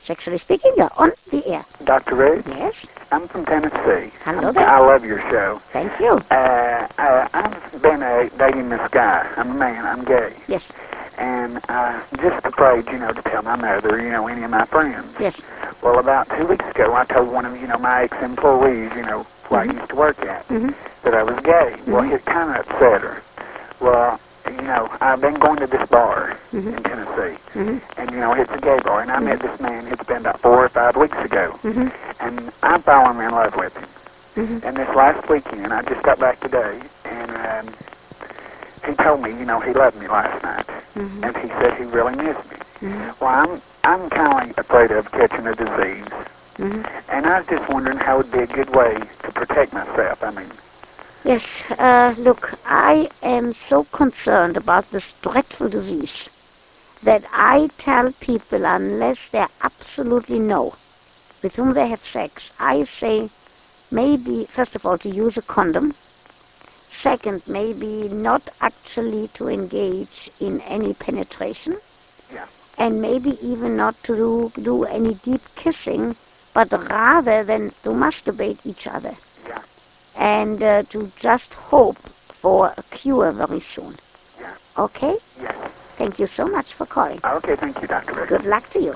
Sexually speaking, you're on the air. Dr. Ruth, Yes? I'm from Tennessee. Hello there. I love your show. Thank you. I've been dating this guy. I'm a man. I'm gay. Yes. And I just afraid, to tell my mother, any of my friends. Yes. Well, about 2 weeks ago, I told one of, my ex-employees, where I used to work at, that I was gay. Well, it kind of upset her. Well, I've been going to this bar in Tennessee, and, it's a gay bar, and I met this man, it's been about 4 or 5 weeks ago, and I'm falling in love with him. And this last weekend, I just got back today, and he told me, he loved me last night, and he said he really missed me. Well, I'm kind of afraid of catching a disease, and I was just wondering how would be a good way to protect myself. Yes, look, I am so concerned about this dreadful disease that I tell people unless they absolutely know with whom they have sex, I say maybe, first of all, to use a condom. Second, maybe not actually to engage in any penetration. Yeah. And maybe even not to do any deep kissing, but rather than to masturbate each other. Yeah. And to just hope for a cure very soon. Yeah. Okay? Yes. Thank you so much for calling. Okay, thank you, Dr. Rick. Good luck to you.